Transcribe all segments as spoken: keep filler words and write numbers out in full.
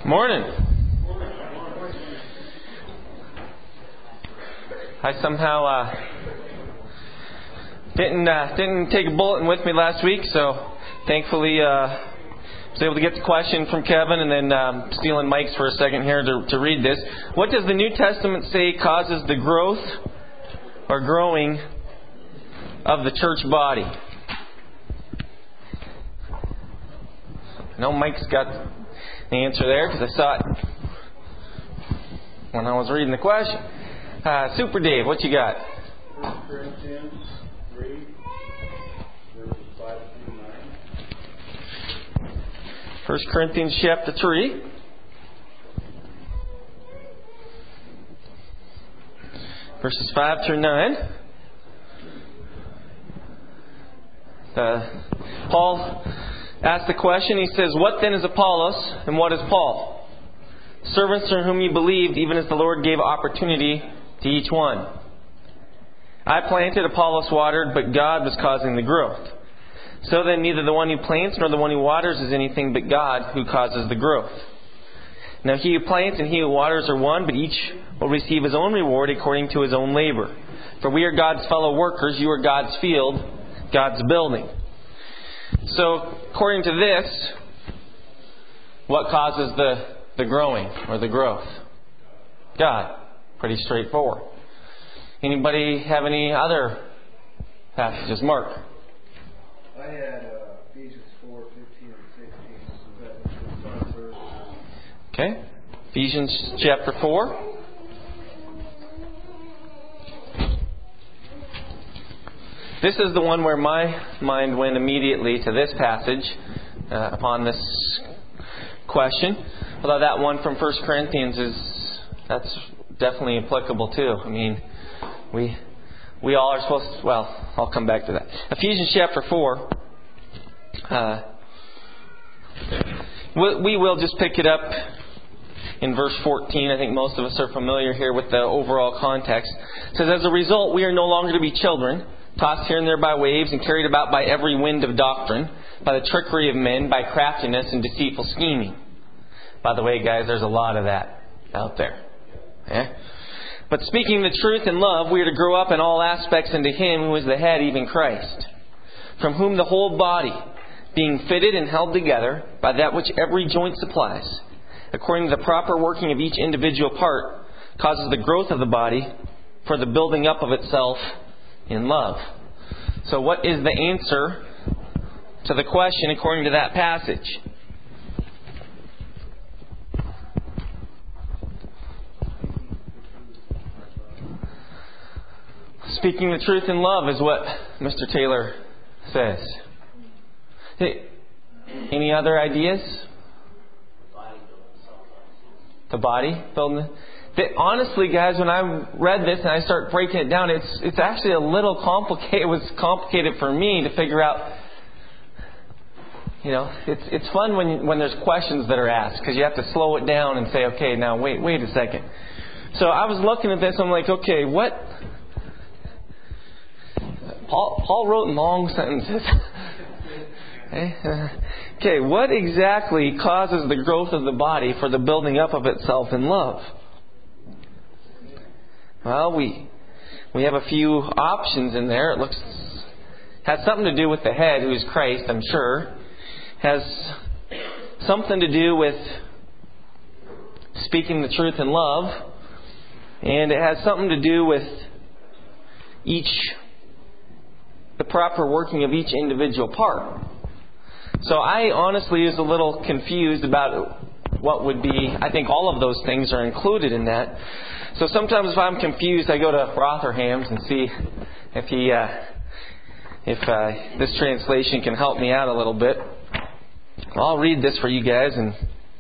Morning. I somehow uh, didn't uh, didn't take a bulletin with me last week, so thankfully uh, was able to get the question from Kevin, and then um, stealing Mike's for a second here to, to read this. What does the New Testament say causes the growth or growing of the church body? I know Mike's got the answer there because I saw it when I was reading the question. Uh, Super Dave, what you got? First Corinthians three, verses five through nine. First Corinthians chapter three. Verses five through nine. Uh, Paul asked the question. He says, "What then is Apollos, and what is Paul? Servants through whom you believed, even as the Lord gave opportunity to each one. I planted, Apollos watered, but God was causing the growth. So then neither the one who plants nor the one who waters is anything but God who causes the growth. Now he who plants and he who waters are one, but each will receive his own reward according to his own labor. For we are God's fellow workers, you are God's field, God's building." So, according to this, what causes the, the growing or the growth? God. Pretty straightforward. Anybody have any other passages? Mark? I had uh, Ephesians four, fifteen and sixteen. So that was the first. Okay. Ephesians chapter four. This is the one where my mind went immediately to this passage uh, upon this question. Although that one from First Corinthians is, that's definitely applicable too. I mean, we we all are supposed to, well, I'll come back to that. Ephesians chapter four. Uh, we, we will just pick it up in verse fourteen. I think most of us are familiar here with the overall context. It says, "As a result, we are no longer to be children, tossed here and there by waves and carried about by every wind of doctrine, by the trickery of men, by craftiness and deceitful scheming." By the way, guys, there's a lot of that out there. Eh? "But speaking the truth in love, we are to grow up in all aspects into Him who is the head, even Christ, from whom the whole body, being fitted and held together by that which every joint supplies, according to the proper working of each individual part, causes the growth of the body for the building up of itself in love." So what is the answer to the question according to that passage? Speaking the truth in love is what Mister Taylor says. Hey, any other ideas? The body building. The, honestly, guys, when I read this and I start breaking it down, it's it's actually a little complicated. It was complicated for me to figure out. You know, it's it's fun when when there's questions that are asked because you have to slow it down and say, okay, now wait wait a second. So I was looking at this. I'm like, okay, what? Paul, Paul wrote long sentences. Okay, what exactly causes the growth of the body for the building up of itself in love? Well, we we have a few options in there. It looks has something to do with the head, who is Christ, I'm sure. Has something to do with speaking the truth in love, and it has something to do with each the proper working of each individual part. So I honestly was a little confused about what would be. I think all of those things are included in that. So sometimes if I'm confused, I go to Rotherham's and see if he, uh, if uh, this translation can help me out a little bit. I'll read this for you guys, and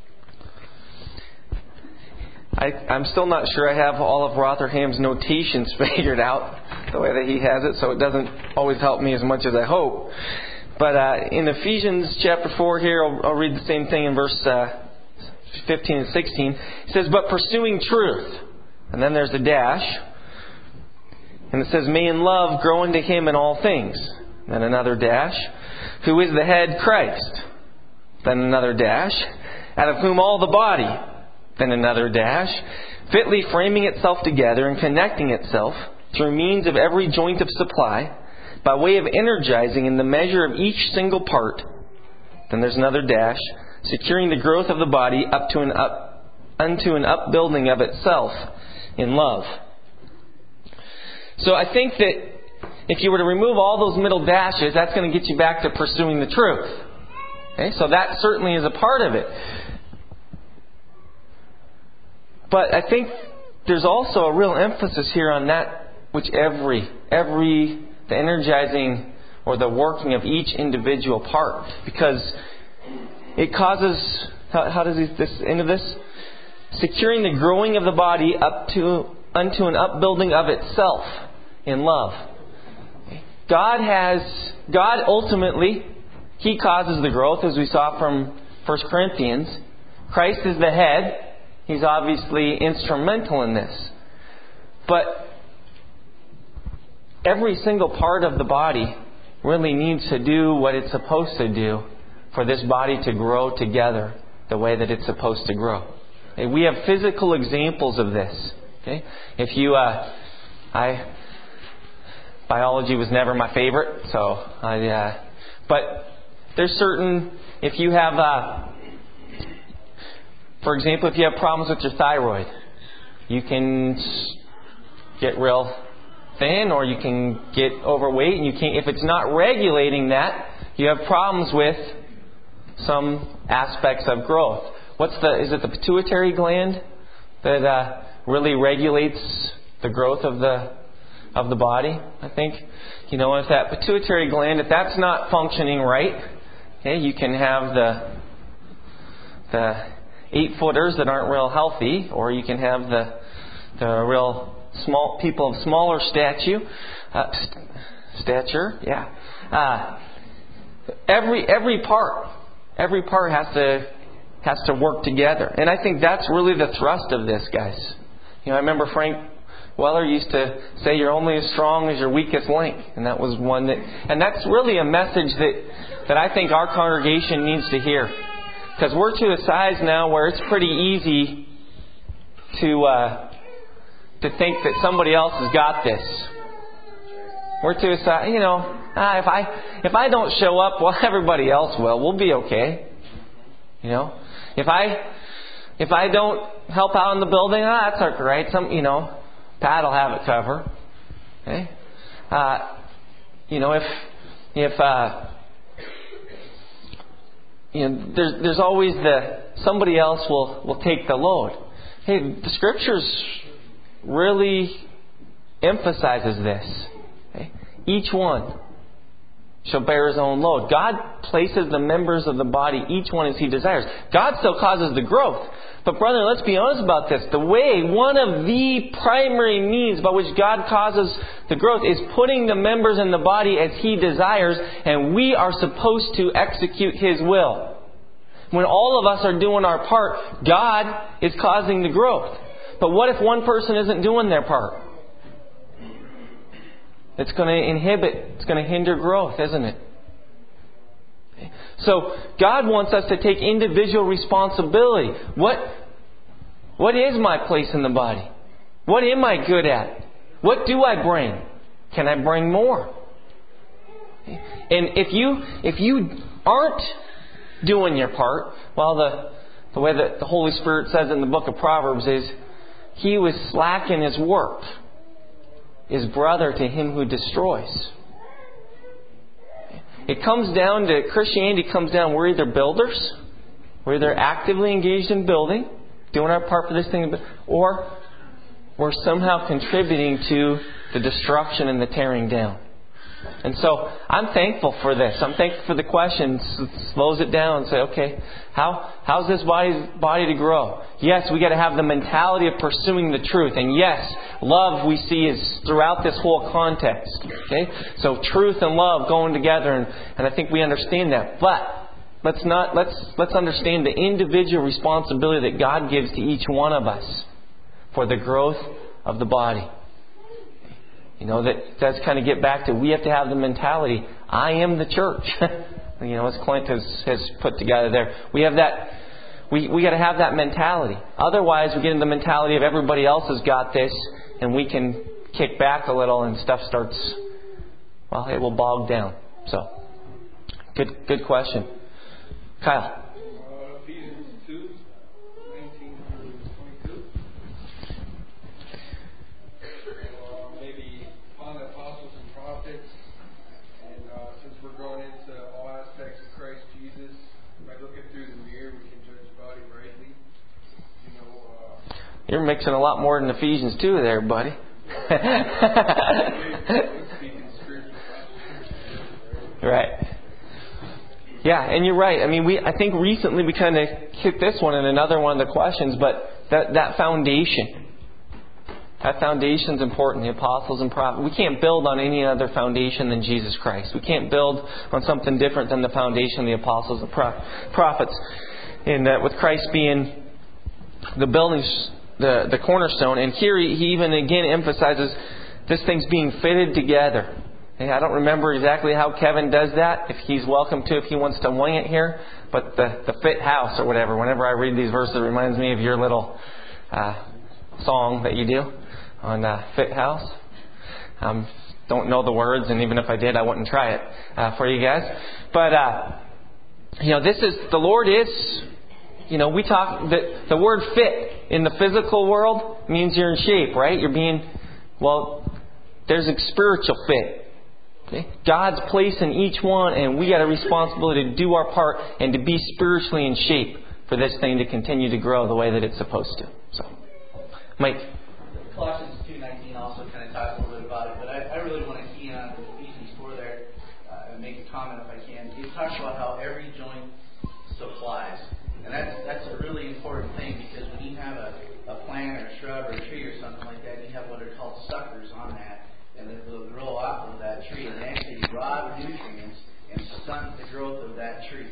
I, I'm still not sure I have all of Rotherham's notations figured out the way that he has it, so it doesn't always help me as much as I hope. But uh, in Ephesians chapter four here, I'll, I'll read the same thing in verse uh, fifteen and sixteen. It says, "But pursuing truth," and then there's a dash, and it says, "may in love grow into Him in all things," then another dash, "who is the head, Christ," then another dash, out of whom all the body, then another dash, fitly framing itself together and connecting itself through means of every joint of supply, by way of energizing in the measure of each single part, then there's another dash, securing the growth of the body up to an up, unto an upbuilding of itself in love. So I think that if you were to remove all those middle dashes, that's going to get you back to pursuing the truth. Okay? So that certainly is a part of it. But I think there's also a real emphasis here on that which every, every, the energizing or the working of each individual part. Because it causes, how, how does this end of this? Securing the growing of the body up to unto an upbuilding of itself in love. God has, God ultimately, He causes the growth, as we saw from First Corinthians. Christ is the head. He's obviously instrumental in this. But every single part of the body really needs to do what it's supposed to do for this body to grow together the way that it's supposed to grow. Okay? We have physical examples of this. Okay? If you, uh, I, biology was never my favorite, so I, uh, but there's certain, if you have, uh, for example, if you have problems with your thyroid, you can get real thin, or you can get overweight, and you can't. If it's not regulating that, you have problems with some aspects of growth. What's the? Is it the pituitary gland that uh, really regulates the growth of the of the body? I think you know if that pituitary gland, if that's not functioning right, okay, you can have the the eight footers that aren't real healthy, or you can have the the real small people of smaller stature, uh, st- stature, yeah. Uh, every every part, every part has to has to work together, and I think that's really the thrust of this, guys. You know, I remember Frank Weller used to say, "You're only as strong as your weakest link," and that was one that, and that's really a message that that I think our congregation needs to hear, because we're to a size now where it's pretty easy to. Uh, to think that somebody else has got this. We're to a, you know, ah, if I if I don't show up, well, everybody else will. We'll be okay. You know, if I if I don't help out in the building, ah, that's all right. Some, you know, Pat will have it covered. Okay, uh, you know, if if uh, you know, there's there's always the somebody else will will take the load. Hey, the Scriptures really emphasizes this. Okay? Each one shall bear his own load. God places the members of the body, each one as He desires. God still causes the growth. But brother, let's be honest about this. The way, one of the primary means by which God causes the growth is putting the members in the body as He desires, and we are supposed to execute His will. When all of us are doing our part, God is causing the growth. But what if one person isn't doing their part? It's going to inhibit, it's going to hinder growth, isn't it? So God wants us to take individual responsibility. What, what is my place in the body? What am I good at? What do I bring? Can I bring more? And if you if you aren't doing your part, well, the the way that the Holy Spirit says in the book of Proverbs is, he who is slack in his work is brother to him who destroys. It comes down to, Christianity comes down, we're either builders, we're either actively engaged in building, doing our part for this thing, or we're somehow contributing to the destruction and the tearing down. And so I'm thankful for this. I'm thankful for the questions. It slows it down and say, okay, how how's this body body to grow? Yes, we got to have the mentality of pursuing the truth. And yes, love we see is throughout this whole context. Okay, so truth and love going together, and, and I think we understand that. But let's not let's let's understand the individual responsibility that God gives to each one of us for the growth of the body. You know, that does kind of get back to, we have to have the mentality, I am the church. You know, as Clint has, has put together there. We have that we we got to have that mentality. Otherwise, we get in the mentality of everybody else has got this, and we can kick back a little, and stuff starts. Well, it will bog down. So, good good question, Kyle. Uh, Ephesians two, nineteen through twenty-two. Uh, maybe on the apostles and prophets. And uh, since we're going into all aspects of Christ Jesus, by looking through the mirror, we can judge the body rightly. You know. Uh, You're mixing a lot more than Ephesians two there, buddy. Right. Yeah, and you're right. I mean, we I think recently we kind of hit this one in another one of the questions, but that that foundation, that foundation's important. The apostles and prophets. We can't build on any other foundation than Jesus Christ. We can't build on something different than the foundation of the apostles and prophets. And that with Christ being the building, the the cornerstone, and here he, he even again emphasizes this thing's being fitted together. I don't remember exactly how Kevin does that. If he's welcome to, if he wants to wing it here. But the, the fit house or whatever. Whenever I read these verses, it reminds me of your little uh, song that you do on uh, Fit House. Um, don't know the words, and even if I did, I wouldn't try it uh, for you guys. But uh, you know, this is the Lord is. You know, we talk the the word fit in the physical world means you're in shape, right? You're being well. There's a spiritual fit. Okay? God's place in each one, and we got a responsibility to do our part and to be spiritually in shape for this thing to continue to grow the way that it's supposed to. So, Mike. Colossians two nineteen also kind of talks a little bit about it, but I, I really want to key in on Ephesians four there uh, and make a comment if I can. It talks about how every joint supplies, and that's that's a really important thing, because when you have a, a plant or a shrub or a tree or something like that, you have what are called suckers on that. And they'll grow off of that tree and actually rob nutrients and stunt the growth of that tree.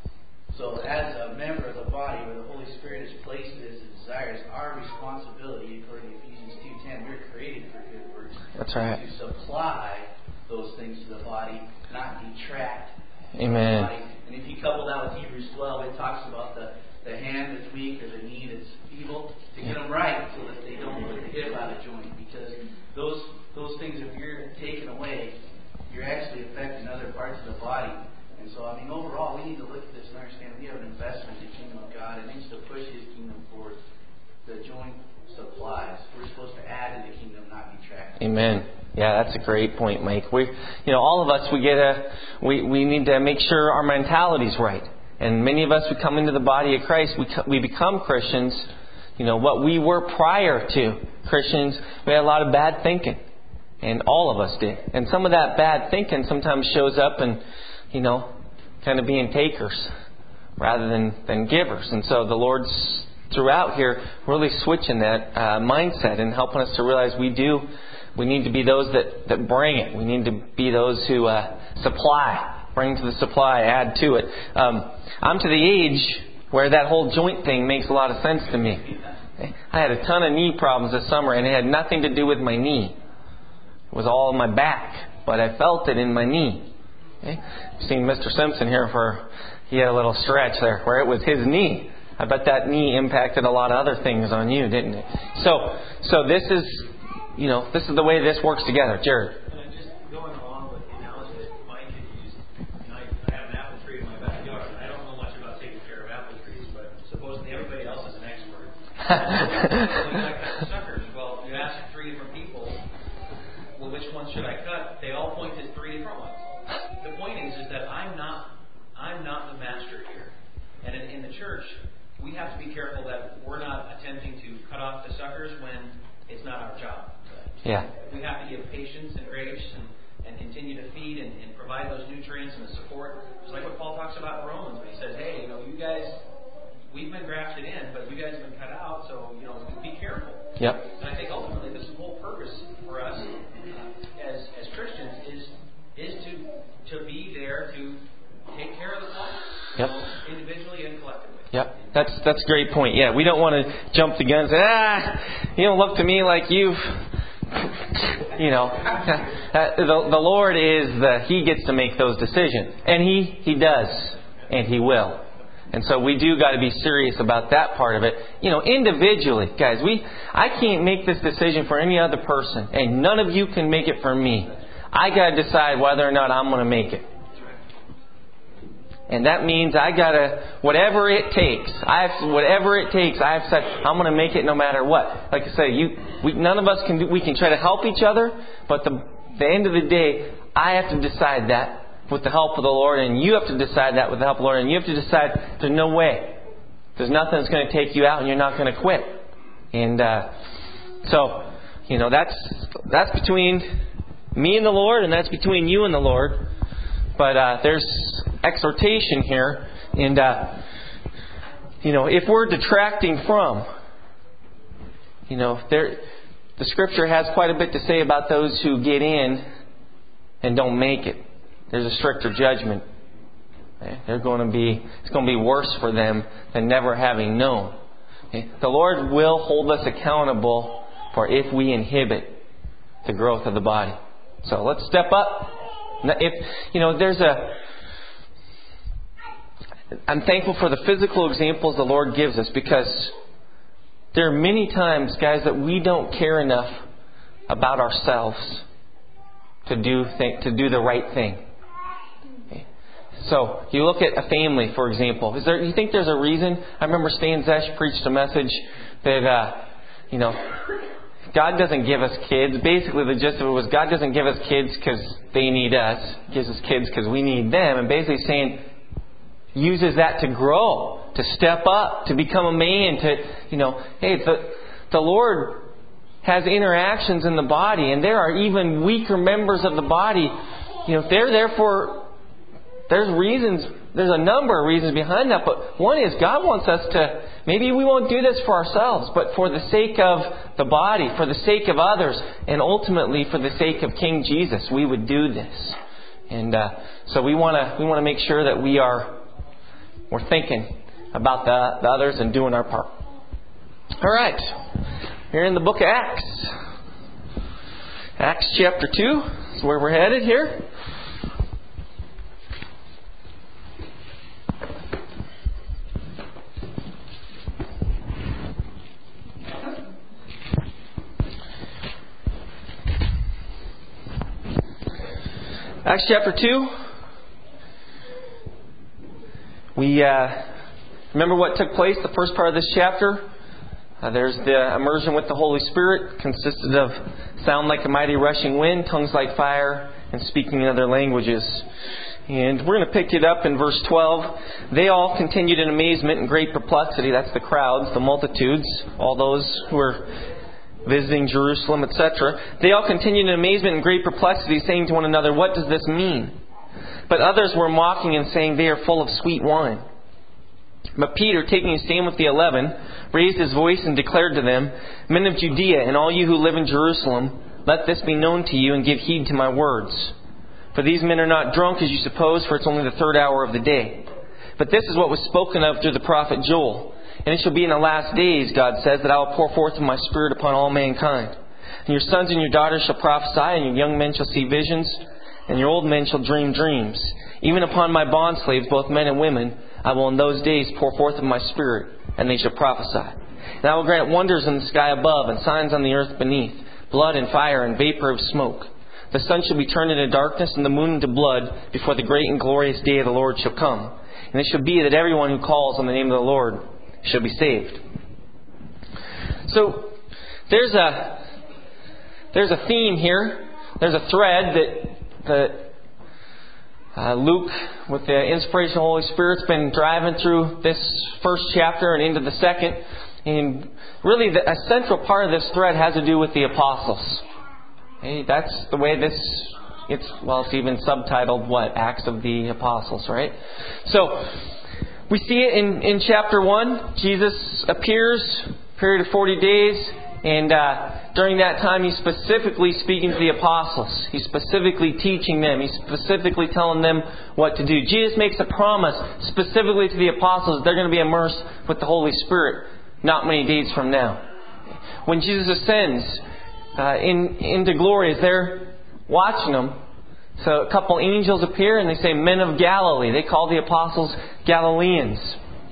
So as a member of the body where the Holy Spirit has placed his desires, our responsibility, according to Ephesians two ten, we're created for good works. That's right. To supply those things to the body, not detract Amen. the body. And if you couple that with Hebrews twelve, it talks about the, the hand that's weak or the knee that's feeble, to get them right so that they don't put the hip out of joint. Because those Those things, if you're taken away, you're actually affecting other parts of the body. And so, I mean, overall, we need to look at this and understand we have an investment in the kingdom of God. It needs to push His kingdom forward. The joint supplies. We're supposed to add to the kingdom, not detract. Amen. Yeah, that's a great point, Mike. We, you know, all of us, we get a, we, we need to make sure our mentality's right. And many of us, we come into the body of Christ, we we become Christians. You know, what we were prior to Christians, we had a lot of bad thinking. And all of us did. And some of that bad thinking sometimes shows up in, you know, kind of being takers rather than, than givers. And so the Lord's throughout here really switching that uh, mindset and helping us to realize we do, we need to be those that, that bring it. We need to be those who uh, supply, bring to the supply, add to it. Um, I'm to the age where that whole joint thing makes a lot of sense to me. I had a ton of knee problems this summer, and it had nothing to do with my knee. It was all in my back, but I felt it in my knee. Okay? You've seen Mister Simpson here for, he had a little stretch there where it was his knee. I bet that knee impacted a lot of other things on you, didn't it? So, so this is, you know, this is the way this works together. Jared. And just going along with the analogy that Mike had used, you know, I, I have an apple tree in my backyard. I don't know much about taking care of apple trees, but supposedly everybody else is an expert. Suckers. Well, you ask three different people, well, which ones should I cut? They all point to three different ones. The point is, is that I'm not, I'm not the master here. And in, in the church, we have to be careful that we're not attempting to cut off the suckers when it's not our job. Yeah. We have to give patience and grace and, and continue to feed and, and provide those nutrients and the support. It's like what Paul talks about in Romans when he says, hey, you know, you guys, we've been grafted in, but you guys have been cut out, so, you know, be careful. Yep. And I think ultimately this whole purpose for us uh, as as Christians is is to to be there to take care of the flock, yep. you know, individually and collectively. Yep, that's that's a great point. Yeah, we don't want to jump the gun and say, ah, you don't look to me like you've, you know, uh, the the Lord is the He gets to make those decisions, and He He does, and He will. And so we do got to be serious about that part of it. You know, individually, guys, we I can't make this decision for any other person. And none of you can make it for me. I got to decide whether or not I'm going to make it. And that means I got to, whatever it takes, I have, whatever it takes, I have said, I'm going to make it no matter what. Like I say, you, we, none of us can do, we can try to help each other, but the, the end of the day, I have to decide that with the help of the Lord, and you have to decide that with the help of the Lord, and you have to decide there's no way. There's nothing that's going to take you out, and you're not going to quit. And uh, so, you know, that's that's between me and the Lord, and that's between you and the Lord. But uh, there's exhortation here, and uh, you know, if we're detracting from, you know, there, the Scripture has quite a bit to say about those who get in and don't make it. There's a stricter judgment. They're going to be, it's going to be worse for them than never having known. The Lord will hold us accountable for if we inhibit the growth of the body. So let's step up. If you know, there's a. I'm thankful for the physical examples the Lord gives us, because there are many times, guys, that we don't care enough about ourselves to do think, to do the right thing. So, you look at a family, for example. Is there? You think there's a reason? I remember Stan Zesh preached a message that, uh, you know, God doesn't give us kids. Basically, the gist of it was God doesn't give us kids because they need us. He gives us kids because we need them. And basically saying, uses that to grow, to step up, to become a man, to, you know, hey, the, the Lord has interactions in the body, and there are even weaker members of the body. You know, they're there for... There's reasons, there's a number of reasons behind that, but one is God wants us to, maybe we won't do this for ourselves, but for the sake of the body, for the sake of others, and ultimately for the sake of King Jesus, we would do this. And uh, so we want to we want to make sure that we are we're thinking about the, the others and doing our part. All right, here in the book of Acts, Acts chapter two is where we're headed here. Acts chapter two. We uh, remember what took place, the first part of this chapter. Uh, there's the immersion with the Holy Spirit, consisted of sound like a mighty rushing wind, tongues like fire, and speaking in other languages. And we're going to pick it up in verse twelve. They all continued in amazement and great perplexity. That's the crowds, the multitudes, all those who were visiting Jerusalem, et cetera. They all continued in amazement and great perplexity, saying to one another, "What does this mean?" But others were mocking and saying, "They are full of sweet wine." But Peter, taking a stand with the eleven, raised his voice and declared to them, "Men of Judea, and all you who live in Jerusalem, let this be known to you, and give heed to my words. For these men are not drunk, as you suppose, for it's only the third hour of the day. But this is what was spoken of through the prophet Joel. And it shall be in the last days, God says, that I will pour forth of my Spirit upon all mankind. And your sons and your daughters shall prophesy, and your young men shall see visions, and your old men shall dream dreams. Even upon my bondslaves, both men and women, I will in those days pour forth of my Spirit, and they shall prophesy. And I will grant wonders in the sky above, and signs on the earth beneath, blood and fire and vapor of smoke. The sun shall be turned into darkness, and the moon into blood, before the great and glorious day of the Lord shall come. And it shall be that everyone who calls on the name of the Lord shall be saved." So there's a there's a theme here. There's a thread that that uh, Luke, with the inspiration of the Holy Spirit, has been driving through this first chapter and into the second. And really, the, a central part of this thread has to do with the apostles. Okay, that's the way this. It's well, it's even subtitled what? Acts of the Apostles, right? So we see it in, in chapter one. Jesus appears, period of forty days, and uh, during that time He's specifically speaking to the apostles. He's specifically teaching them. He's specifically telling them what to do. Jesus makes a promise specifically to the apostles that they're going to be immersed with the Holy Spirit not many days from now. When Jesus ascends uh, in into glory, as they're watching Him, so a couple angels appear and they say, "Men of Galilee." They call the apostles Galileans.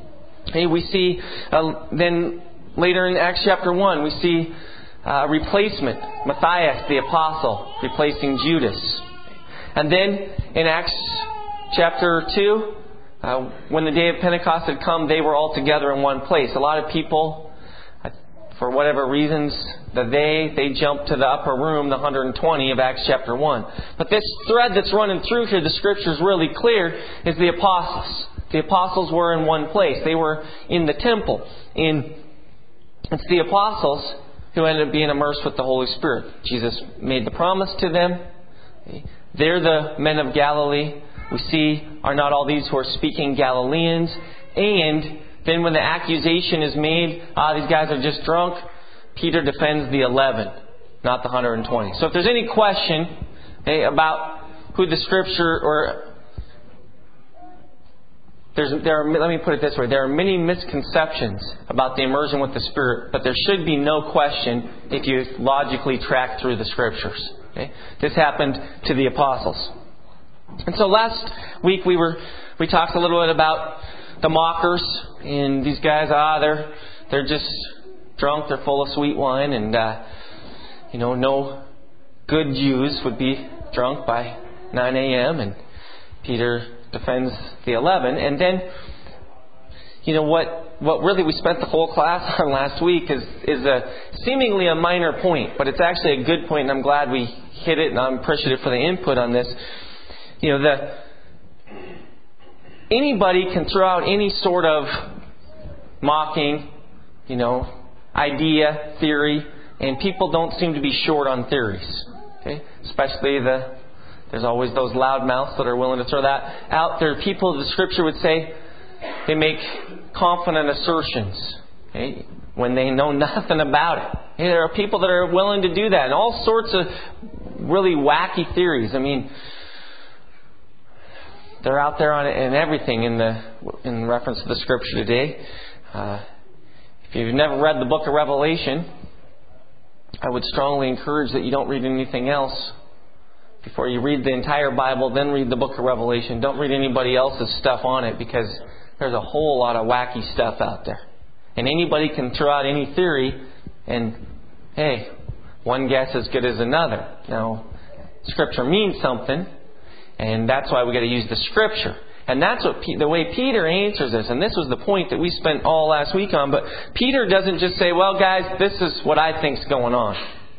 Hey, we see uh, then later in Acts chapter one, we see uh, replacement. Matthias, the apostle, replacing Judas. And then in Acts chapter two, uh, when the day of Pentecost had come, they were all together in one place. A lot of people, uh, for whatever reasons, the they, they jumped to the upper room, the one hundred twenty of Acts chapter one. But this thread that's running through here, the Scripture is really clear, is the apostles. The apostles were in one place. They were in the temple. In, it's the apostles who ended up being immersed with the Holy Spirit. Jesus made the promise to them. They're the men of Galilee. We see, are not all these who are speaking Galileans? And then when the accusation is made, ah, these guys are just drunk, Peter defends the eleven, not the one hundred twenty. So if there's any question hey, about who the Scripture, or there's, there are, let me put it this way, there are many misconceptions about the immersion with the Spirit, but there should be no question if you logically track through the Scriptures. Okay? This happened to the apostles. And so last week we were we talked a little bit about the mockers, and these guys, ah, they're they're just drunk, they're full of sweet wine, and uh, you know, no good Jews would be drunk by nine a.m. And Peter defends the eleven, and then you know what what really we spent the whole class on last week is is a seemingly a minor point, but it's actually a good point, and I'm glad we hit it, and I'm appreciative for the input on this. You know, the anybody can throw out any sort of mocking, you know, idea, theory, and people don't seem to be short on theories. Okay, especially the there's always those loudmouths that are willing to throw that out. There are people, the Scripture would say, they make confident assertions, okay, when they know nothing about it. Hey, there are people that are willing to do that, and all sorts of really wacky theories. I mean, they're out there on it and everything in the in reference to the Scripture today. Uh, if you've never read the book of Revelation, I would strongly encourage that you don't read anything else. Before you read the entire Bible, then read the book of Revelation. Don't read anybody else's stuff on it, because there's a whole lot of wacky stuff out there. And anybody can throw out any theory, and hey, one guess as good as another. Now, Scripture means something, and that's why we got to use the Scripture. And that's what the way Peter answers this. And this was the point that we spent all last week on. But Peter doesn't just say, well, guys, this is what I think's going on.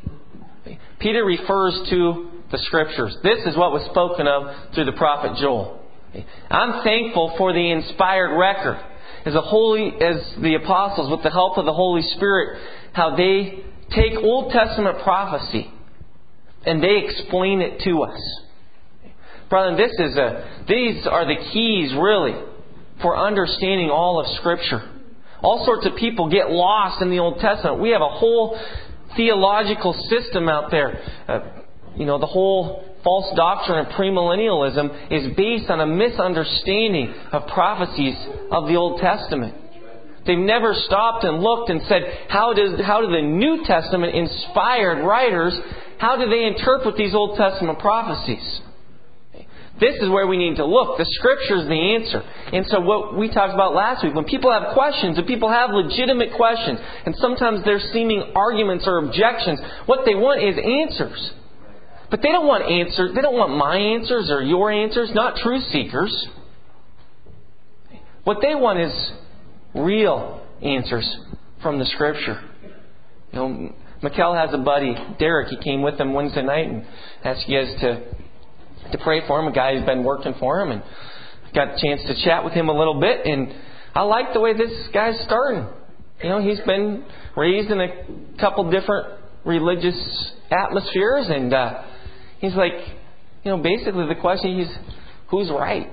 Peter refers to the Scriptures. This is what was spoken of through the prophet Joel. I'm thankful for the inspired record. As the holy, as the apostles, with the help of the Holy Spirit, how they take Old Testament prophecy and they explain it to us. Brother, this is a, these are the keys, really, for understanding all of Scripture. All sorts of people get lost in the Old Testament. We have a whole theological system out there. Uh, you know, the whole false doctrine of premillennialism is based on a misunderstanding of prophecies of the Old Testament. They've never stopped and looked and said, how does how do the New Testament inspired writers, how do they interpret these Old Testament prophecies? This is where we need to look. The Scripture is the answer. And so what we talked about last week, when people have questions, and people have legitimate questions, and sometimes they're seeming arguments or objections, what they want is answers. But they don't want answers. They don't want my answers or your answers, not truth seekers. What they want is real answers from the Scripture. You know, Mikkel has a buddy, Derek. He came with him Wednesday night and asked you guys to to pray for him. A guy who's been working for him, and got a chance to chat with him a little bit. And I like the way this guy's starting. You know, he's been raised in a couple different religious atmospheres, and uh, he's like, you know, basically the question is, who's right?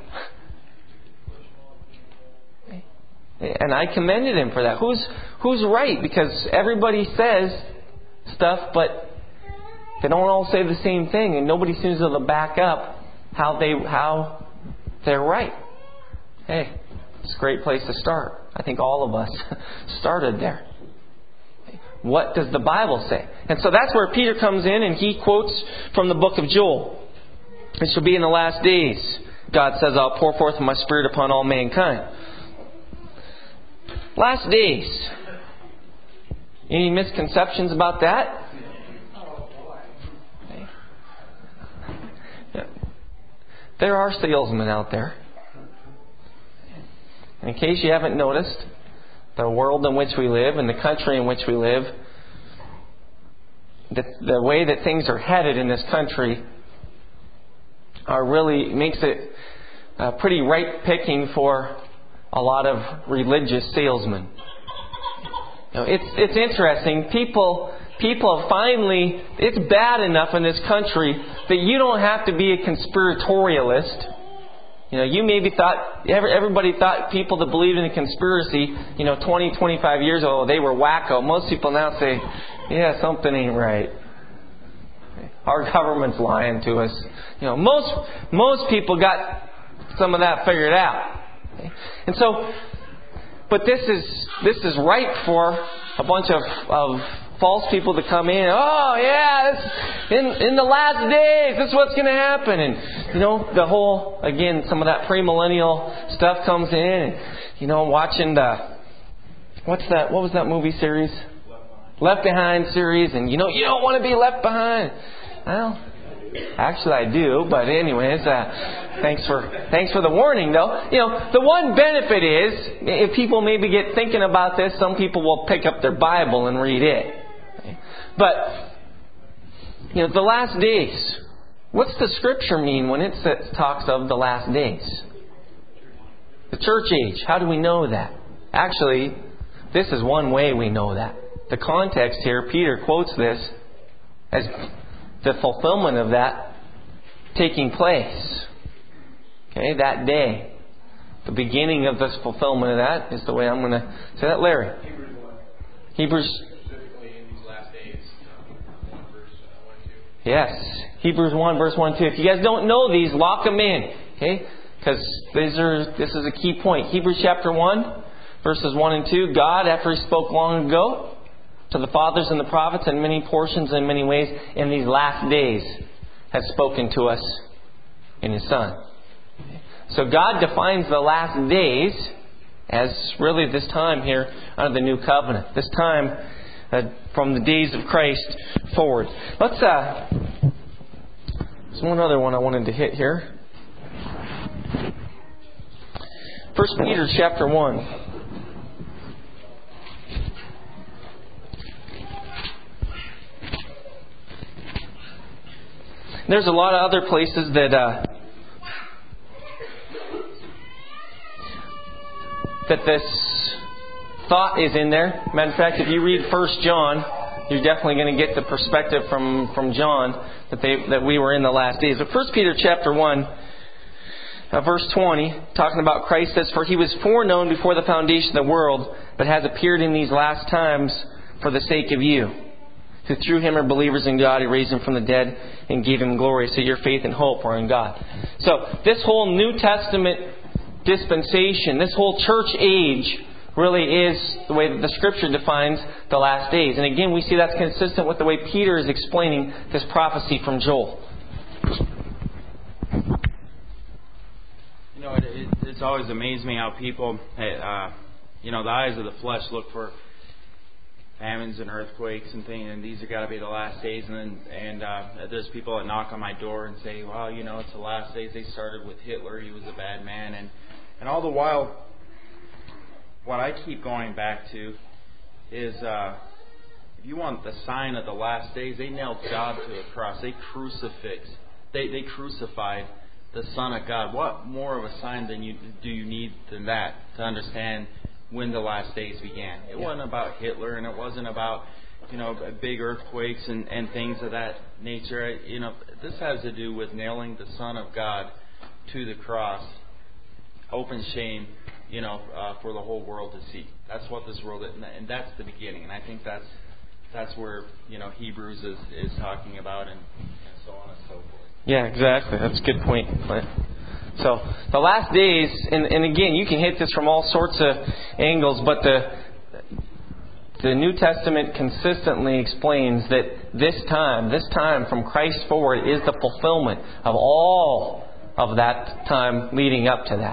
And I commended him for that. Who's who's right? Because everybody says stuff, but they don't all say the same thing, and nobody seems to back up how they how they're right. Hey, it's a great place to start. I think all of us started there. What does the Bible say? And so that's where Peter comes in, and he quotes from the book of Joel. It shall be in the last days, God says, I'll pour forth my Spirit upon all mankind. Last days. Any misconceptions about that? Okay. Yeah. There are salesmen out there. In case you haven't noticed, the world in which we live and the country in which we live, the, the way that things are headed in this country are really makes it uh, pretty ripe picking for a lot of religious salesmen. You know, it's it's interesting. People people finally, it's bad enough in this country that you don't have to be a conspiratorialist. You know, you maybe thought, everybody thought people that believed in a conspiracy, you know, twenty, twenty-five years ago, they were wacko. Most people now say, yeah, something ain't right. Our government's lying to us. You know, most most people got some of that figured out. And so, but this is this is ripe for a bunch of, of false people to come in. Oh yeah, this, in in the last days, this is what's going to happen. And you know, the whole again, some of that premillennial stuff comes in. And, you know, watching the what's that? What was that movie series? Left Behind series. And you know, you don't want to be left behind. Well, actually I do. But anyways, uh, thanks for thanks for the warning, though. You know, the one benefit is if people maybe get thinking about this, some people will pick up their Bible and read it. But, you know, the last days. What's the Scripture mean when it talks of the last days? The church age. How do we know that? Actually, this is one way we know that. The context here, Peter quotes this as the fulfillment of that taking place. Okay, that day. The beginning of this fulfillment of that is the way I'm going to say that. Larry. Hebrews one. Hebrews. Yes. Hebrews one, verse one and two. If you guys don't know these, lock them in. Okay? Because these are, this is a key point. Hebrews chapter one, verses one and two. God, after He spoke long ago to the fathers and the prophets in many portions and many ways, in these last days has spoken to us in His Son. So God defines the last days as really this time here under the new covenant. This time uh, from the days of Christ forward. Let's, uh, there's one other one I wanted to hit here. First Peter chapter one. There's a lot of other places that uh, that this thought is in there. Matter of fact, if you read First John, you're definitely going to get the perspective from, from John that they that we were in the last days. But First Peter chapter one, uh, verse twenty, talking about Christ, says, "For He was foreknown before the foundation of the world, but has appeared in these last times for the sake of you, who through Him are believers in God, who raised Him from the dead and gave Him glory. So your faith and hope are in God." So this whole New Testament dispensation, this whole church age, really is the way that the Scripture defines the last days. And again, we see that's consistent with the way Peter is explaining this prophecy from Joel. You know, it, it, it's always amazed me how people, uh, you know, the eyes of the flesh look for famines and earthquakes and things, and these have got to be the last days. And then, and uh, there's people that knock on my door and say, "Well, you know, it's the last days. They started with Hitler. He was a bad man," and and all the while, what I keep going back to is, uh, if you want the sign of the last days, they nailed God to a cross. They crucifixed. They they crucified the Son of God. What more of a sign than you do you need than that to understand when the last days began? It yeah. wasn't about Hitler, and it wasn't about, you know, big earthquakes and, and things of that nature. You know, this has to do with nailing the Son of God to the cross. Open shame, you know, uh, for the whole world to see. That's what this world is, and that's the beginning. And I think that's that's where, you know, Hebrews is, is talking about, and, and so on and so forth. Yeah, exactly. That's a good point, Clint. So the last days, and, and again, you can hit this from all sorts of angles, but the the New Testament consistently explains that this time, this time from Christ forward, is the fulfillment of all of that time leading up to that.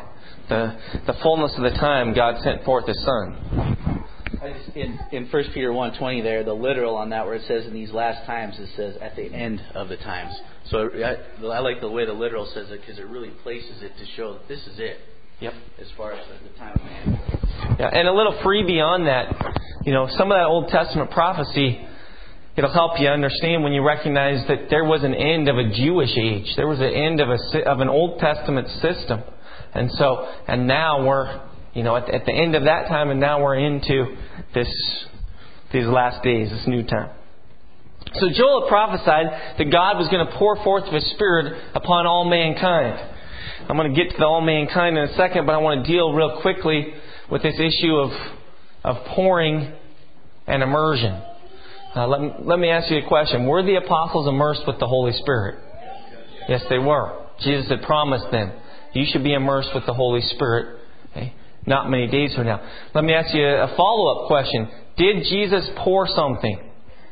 the, the fullness of the time, God sent forth His Son. I just, in in First Peter one twenty there, the literal on that where it says in these last times, it says at the end of the times. So I, I like the way the literal says it because it really places it to show that this is it. Yep. As far as the, the time of man. Yeah, and a little freebie on that, you know, some of that Old Testament prophecy, it'll help you understand when you recognize that there was an end of a Jewish age. There was an end of a of an Old Testament system, and so and now we're, you know, at the, at the end of that time, and now we're into this these last days, this new time. So Joel had prophesied that God was going to pour forth of His Spirit upon all mankind. I'm going to get to the all mankind in a second, but I want to deal real quickly with this issue of of pouring and immersion. Uh, let, me, let me ask you a question. Were the apostles immersed with the Holy Spirit? Yes, they were. Jesus had promised them, you should be immersed with the Holy Spirit. Okay? Not many days from now. Let me ask you a follow-up question. Did Jesus pour something?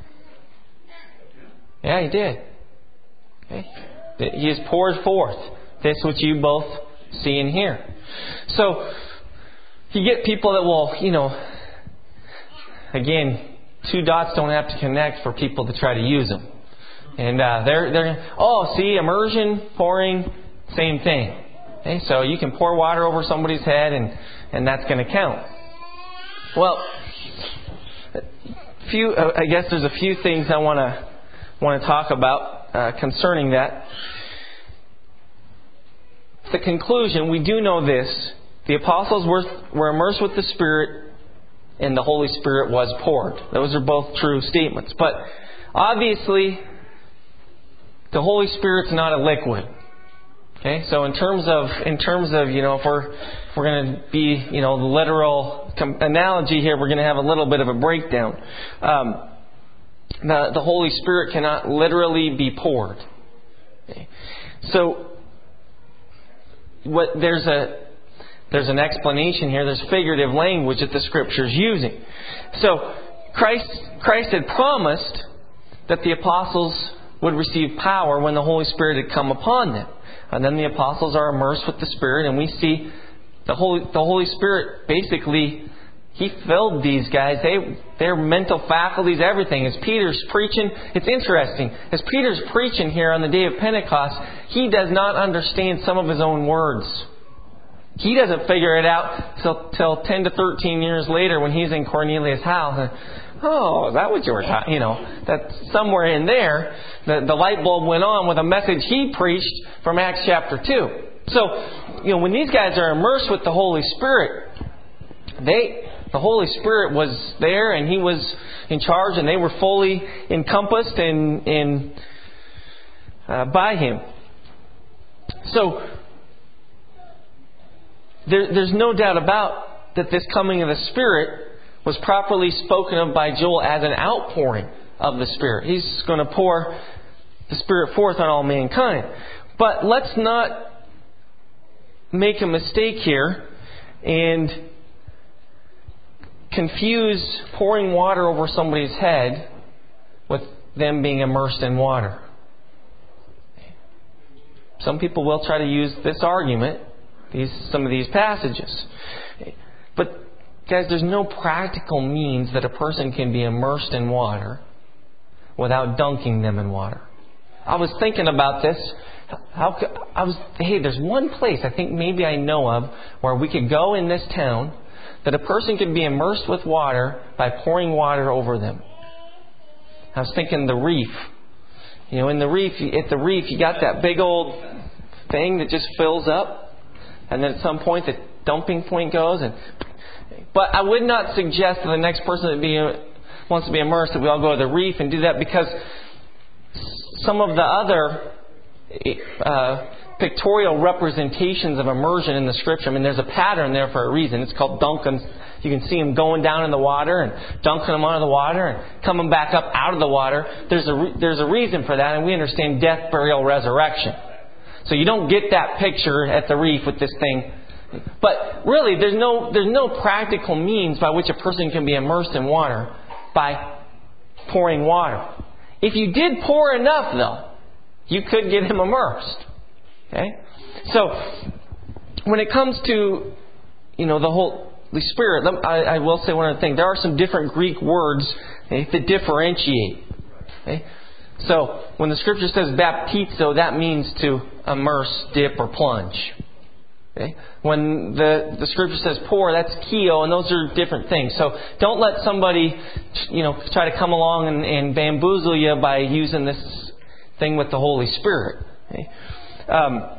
Yeah, He did. Okay? He has poured forth this which you both see and hear. So, you get people that will, you know, again, two dots don't have to connect for people to try to use them. And uh, they're, they're, oh, see, immersion, pouring, same thing. Okay? So you can pour water over somebody's head and, and that's going to count. Well, few, uh, I guess there's a few things I want to want to talk about uh, concerning that. The conclusion, we do know this. The apostles were, were immersed with the Spirit and the Holy Spirit was poured. Those are both true statements. But obviously, the Holy Spirit's not a liquid. Okay, so in terms of in terms of you know if we're if we're going to be you know the literal com- analogy here, we're going to have a little bit of a breakdown. Um, the the Holy Spirit cannot literally be poured. Okay. So what there's a There's an explanation here. There's figurative language that the Scripture is using. So Christ, Christ had promised that the apostles would receive power when the Holy Spirit had come upon them. And then the apostles are immersed with the Spirit, and we see the Holy, the Holy Spirit basically, He filled these guys. They, their mental faculties, everything. As Peter's preaching, it's interesting. As Peter's preaching here on the day of Pentecost, he does not understand some of his own words. He doesn't figure it out till, till ten to thirteen years later when he's in Cornelius' house. Oh, is that what you were talking? You know, that somewhere in there, the, the light bulb went on with a message he preached from Acts chapter two. So, you know, when these guys are immersed with the Holy Spirit, they, the Holy Spirit was there and He was in charge, and they were fully encompassed in, in uh, by Him. So, There, there's no doubt about that this coming of the Spirit was properly spoken of by Joel as an outpouring of the Spirit. He's going to pour the Spirit forth on all mankind. But let's not make a mistake here and confuse pouring water over somebody's head with them being immersed in water. Some people will try to use this argument, These some of these passages. But guys, there's no practical means that a person can be immersed in water without dunking them in water. I was thinking about this. How could, I was hey, there's one place I think maybe I know of where we could go in this town that a person could be immersed with water by pouring water over them. I was thinking the reef. You know, in the reef, at the reef, you got that big old thing that just fills up. And then at some point the dumping point goes. And But I would not suggest to the next person that be, wants to be immersed that we all go to the reef and do that, because some of the other uh, pictorial representations of immersion in the Scripture, I mean, there's a pattern there for a reason. It's called dunking. You can see them going down in the water and dunking them under the water and coming back up out of the water. There's a, re- there's a reason for that, and we understand death, burial, resurrection. So you don't get that picture at the reef with this thing. But really, there's no there's no practical means by which a person can be immersed in water by pouring water. If you did pour enough, though, you could get him immersed. Okay? So, when it comes to, you know, the Holy Spirit, I, I will say one other thing. There are some different Greek words, okay, that differentiate. Okay? So, when the Scripture says baptizo, that means to immerse, dip, or plunge. Okay? When the, the Scripture says pour, that's kio, and those are different things. So, don't let somebody, you know, try to come along and, and bamboozle you by using this thing with the Holy Spirit. Okay? Um,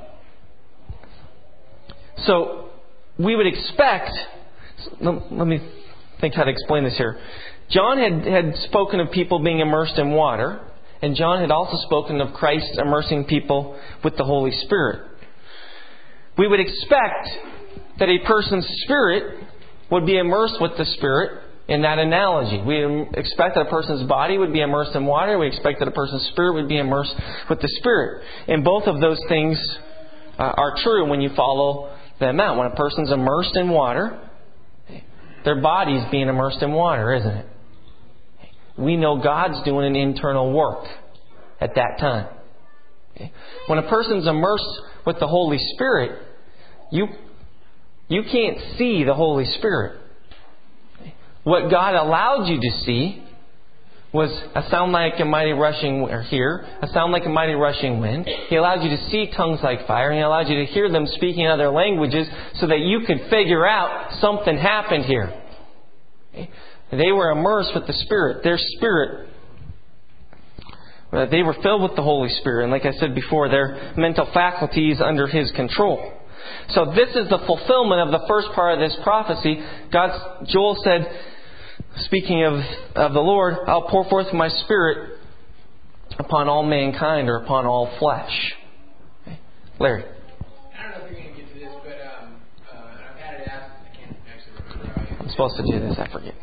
so, we would expect... Let me think how to explain this here. John had, had spoken of people being immersed in water, and John had also spoken of Christ immersing people with the Holy Spirit. We would expect that a person's spirit would be immersed with the Spirit in that analogy. We expect that a person's body would be immersed in water. We expect that a person's spirit would be immersed with the Spirit. And both of those things uh, are true when you follow them out. When a person's immersed in water, their body's being immersed in water, isn't it? We know God's doing an internal work at that time. Okay? When a person's immersed with the Holy Spirit, you you can't see the Holy Spirit. What God allowed you to see was a sound like a mighty rushing, or hear, a sound like a mighty rushing wind. He allowed you to see tongues like fire, and He allowed you to hear them speaking in other languages so that you could figure out something happened here. Okay? They were immersed with the Spirit. Their spirit, they were filled with the Holy Spirit. And like I said before, their mental faculties under His control. So this is the fulfillment of the first part of this prophecy. God, Joel said, speaking of, of the Lord, I'll pour forth my Spirit upon all mankind, or upon all flesh. Okay. Larry. I don't know if you're going to get to this, but um, uh, I've had it asked. I can't actually remember how I'm supposed to do this. I forget.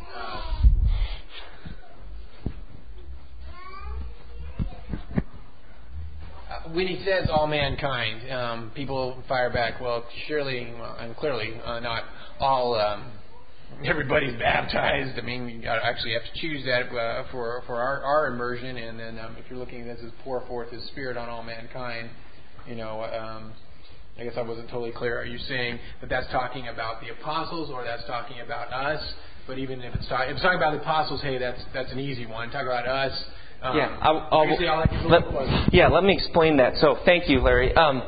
When he says all mankind, um, people fire back, well, surely well, and clearly uh, not all, um, everybody's baptized. I mean, you gotta actually have to choose that uh, for for our, our immersion. And then um, if you're looking at this as pour forth His Spirit on all mankind, you know, um, I guess I wasn't totally clear. Are you saying that that's talking about the apostles, or that's talking about us? But even if it's, talk, if it's talking about the apostles, hey, that's that's an easy one. Talk about us. Um, yeah, I'll, I'll, I'll let, yeah. Let me explain that. So, thank you, Larry. Um,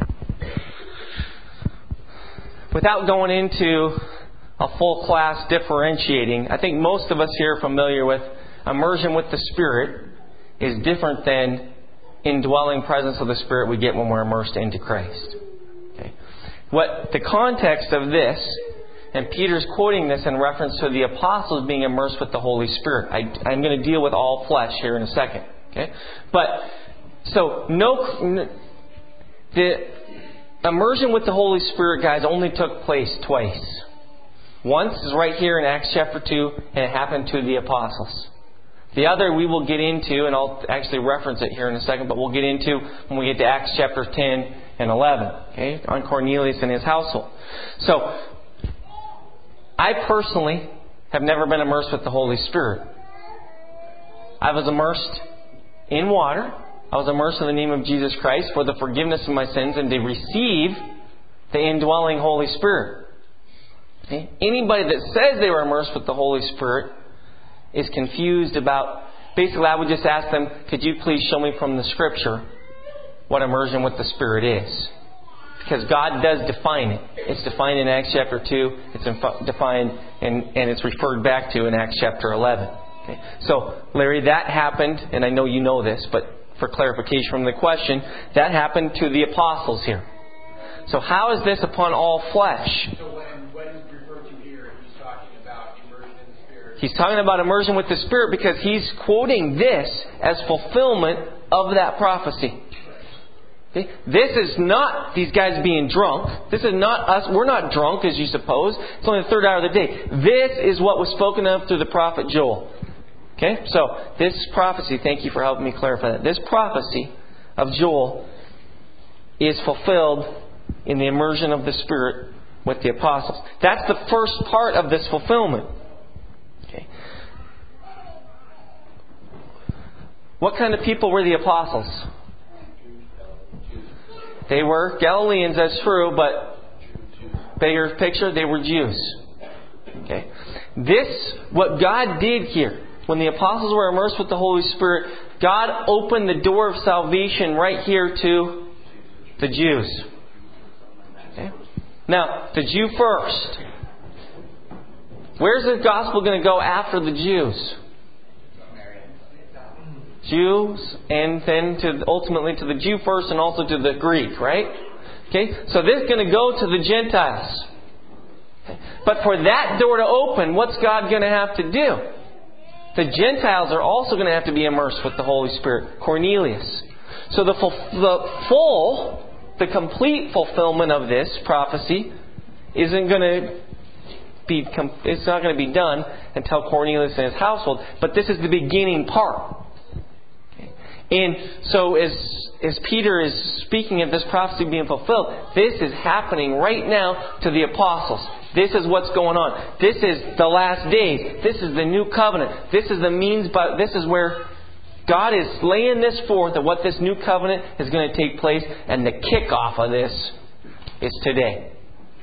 without going into a full class differentiating, I think most of us here are familiar with immersion with the Spirit is different than indwelling presence of the Spirit we get when we're immersed into Christ. Okay. What the context of this, and Peter's quoting this in reference to the apostles being immersed with the Holy Spirit. I, I'm going to deal with all flesh here in a second. Okay, but so no, the immersion with the Holy Spirit, guys, only took place twice. Once is right here in Acts chapter two, and it happened to the apostles. The other we will get into, and I'll actually reference it here in a second, but we'll get into when we get to Acts chapter ten and eleven. Okay, on Cornelius and his household. So, I personally have never been immersed with the Holy Spirit. I was immersed in water. I was immersed in the name of Jesus Christ for the forgiveness of my sins and to receive the indwelling Holy Spirit. Okay? Anybody that says they were immersed with the Holy Spirit is confused about... Basically, I would just ask them, could you please show me from the Scripture what immersion with the Spirit is? Because God does define it. It's defined in Acts chapter two. It's defined and, and it's referred back to in Acts chapter eleven. Okay. So, Larry, that happened, and I know you know this, but for clarification from the question, that happened to the apostles here. So how is this upon all flesh? So when, when he's referred to here, he's talking about immersion in the Spirit. He's talking about immersion with the Spirit because he's quoting this as fulfillment of that prophecy. Okay? This is not these guys being drunk. This is not us. We're not drunk, as you suppose. It's only the third hour of the day. This is what was spoken of through the prophet Joel. Okay? So, this prophecy, thank you for helping me clarify that. This prophecy of Joel is fulfilled in the immersion of the Spirit with the apostles. That's the first part of this fulfillment. Okay. What kind of people were the apostles? They were Galileans, that's true, but Bigger picture, they were Jews. Okay. This, what God did here, when the apostles were immersed with the Holy Spirit, God opened the door of salvation right here to the Jews. Okay. Now, the Jew first. Where's the gospel going to go after the Jews? Jews, and then to ultimately to the Jew first, and also to the Greek, right? Okay, so this is going to go to the Gentiles. But for that door to open, what's God going to have to do? The Gentiles are also going to have to be immersed with the Holy Spirit. Cornelius. So the full, the full, the complete fulfillment of this prophecy isn't going to be. It's not going to be done until Cornelius and his household. But this is the beginning part. And so as as Peter is speaking of this prophecy being fulfilled, this is happening right now to the apostles. This is what's going on. This is the last days. This is the new covenant. This is the means, but this is where God is laying this forth of what this new covenant is going to take place, and the kickoff of this is today.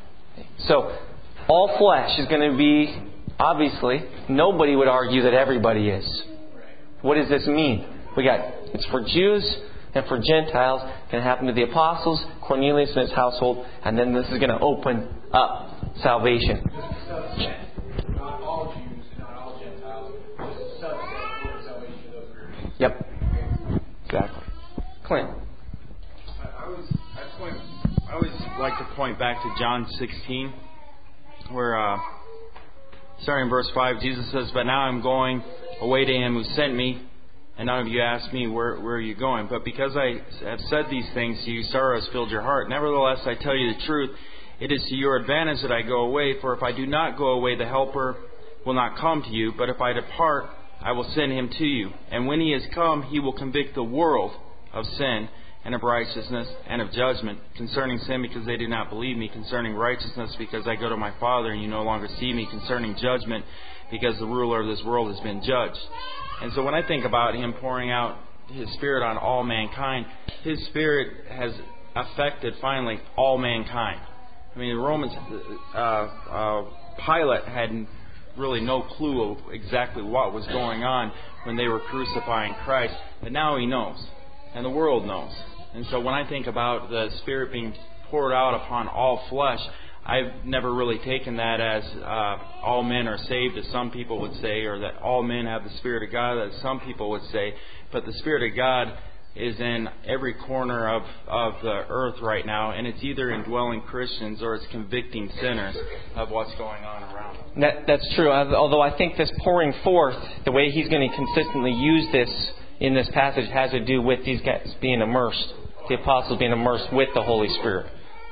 So all flesh is going to be, obviously, nobody would argue that everybody is. What does this mean? We got it's for Jews and for Gentiles. It's going to happen to the apostles, Cornelius and his household, and then this is going to open up salvation. Just a subset. Not all Jews and not all Gentiles. Just a subset for the salvation of those groups. Yep. Exactly. Clint. I, I was I point I always like to point back to John sixteen, where uh, starting in verse five, Jesus says, "But now I'm going away to Him who sent me. And none of you ask me, where, where are you going? But because I have said these things to you, sorrow has filled your heart. Nevertheless, I tell you the truth. It is to your advantage that I go away. For if I do not go away, the Helper will not come to you. But if I depart, I will send Him to you. And when He has come, He will convict the world of sin and of righteousness and of judgment. Concerning sin, because they did not believe me. Concerning righteousness, because I go to my Father and you no longer see me. Concerning judgment, because the ruler of this world has been judged." And so when I think about Him pouring out His Spirit on all mankind, His Spirit has affected finally all mankind. I mean, the Romans, uh, uh, Pilate had really no clue of exactly what was going on when they were crucifying Christ, but now he knows, and the world knows. And so when I think about the Spirit being poured out upon all flesh, I've never really taken that as uh, all men are saved, as some people would say, or that all men have the Spirit of God, as some people would say. But the Spirit of God is in every corner of, of the earth right now, and it's either indwelling Christians or it's convicting sinners of what's going on around them. That, that's true. Although I think this pouring forth, the way He's going to consistently use this in this passage, has to do with these guys being immersed, the apostles being immersed with the Holy Spirit.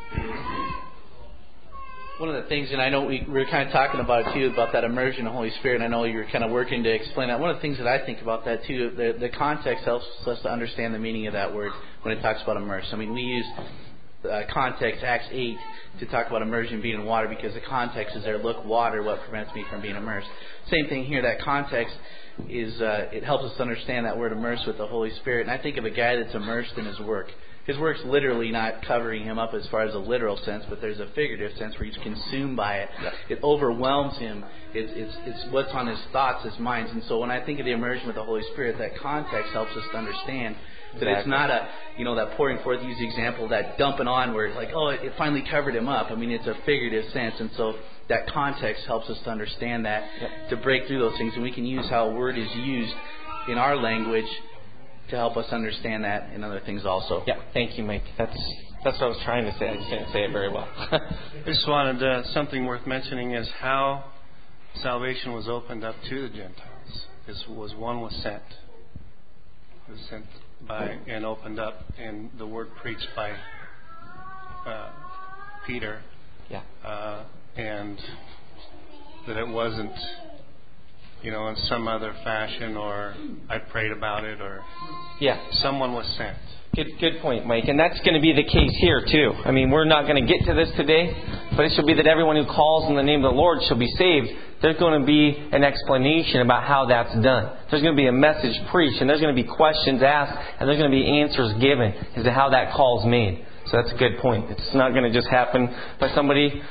One of the things, and I know we, we were kind of talking about it too, about that immersion in the Holy Spirit, and I know you were kind of working to explain that. One of the things that I think about that too, the, the context helps us to understand the meaning of that word when it talks about immerse. I mean, we use uh, context, Acts eight, to talk about immersion being in water, because the context is there, look, water, what prevents me from being immersed. Same thing here, that context is, uh, it helps us understand that word immerse with the Holy Spirit. And I think of a guy that's immersed in his work. His work's literally not covering him up as far as a literal sense, but there's a figurative sense where he's consumed by it. It overwhelms him. It's, it's, it's what's on his thoughts, his minds. And so when I think of the immersion with the Holy Spirit, that context helps us to understand that it's not a, you know, that pouring forth, use the example, that dumping on where it's like, oh, it, it finally covered him up. I mean, it's a figurative sense. And so that context helps us to understand that, yep. to break through those things. And we can use how a word is used in our language to help us understand that and other things also. Yeah, thank you, Mike. That's that's what I was trying to say. I just didn't say it very well. I just wanted uh, something worth mentioning is how salvation was opened up to the Gentiles. This was one was sent, was sent by and opened up, and the word preached by uh, Peter. Yeah. Uh, and that it wasn't, you know, in some other fashion, or I prayed about it, or yeah, someone was sent. Good, good point, Mike. And that's going to be the case here too. I mean, we're not going to get to this today, but it should be that everyone who calls in the name of the Lord shall be saved. There's going to be an explanation about how that's done. There's going to be a message preached, and there's going to be questions asked, and there's going to be answers given as to how that call's made. So that's a good point. It's not going to just happen by somebody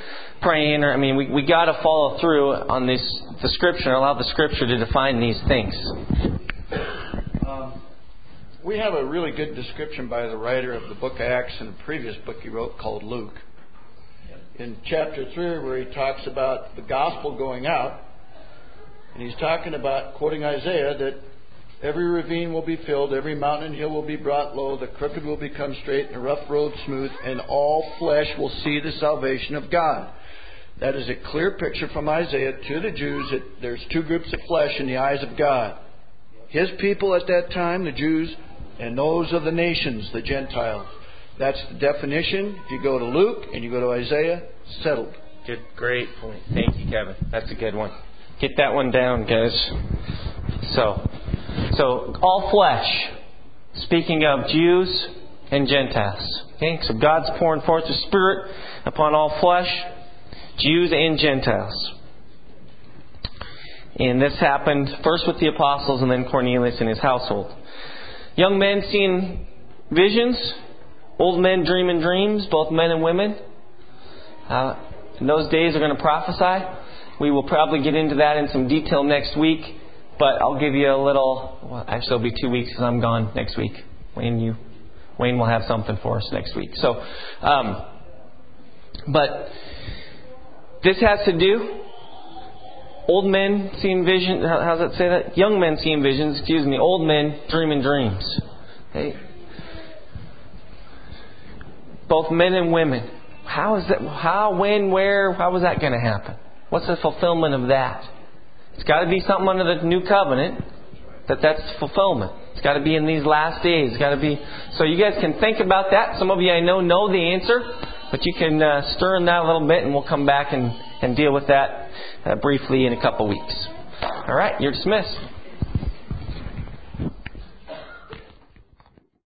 praying, or I mean, we we got to follow through on this the Scripture and allow the Scripture to define these things. Um, we have a really good description by the writer of the book of Acts in a previous book he wrote called Luke. In chapter three, where he talks about the gospel going out, and he's talking about, quoting Isaiah, that every ravine will be filled, every mountain and hill will be brought low, the crooked will become straight, and the rough road smooth, and all flesh will see the salvation of God. That is a clear picture from Isaiah to the Jews that there's two groups of flesh in the eyes of God. His people at that time, the Jews, and those of the nations, the Gentiles. That's the definition. If you go to Luke and you go to Isaiah, settled. Good, great point. Thank you, Kevin. That's a good one. Get that one down, guys. So, so all flesh. Speaking of Jews and Gentiles. Okay, so God's pouring forth His Spirit upon all flesh, Jews and Gentiles. And this happened first with the apostles and then Cornelius and his household. Young men seeing visions. Old men dreaming dreams, both men and women. Uh, in those days are going to prophesy. We will probably get into that in some detail next week. But I'll give you a little... Well, actually, it'll be two weeks because I'm gone next week. Wayne, you, Wayne will have something for us next week. So, um, but this has to do... Old men seeing visions. How does that say that? Young men seeing visions. Excuse me. Old men dreaming dreams. Okay. Both men and women. How is that? How, when, where? How was that going to happen? What's the fulfillment of that? It's got to be something under the new covenant. That that's fulfillment. It's got to be in these last days. It's got to be. So you guys can think about that. Some of you I know know the answer, but you can uh, stir in that a little bit, and we'll come back and and deal with that uh, briefly in a couple weeks. All right, you're dismissed.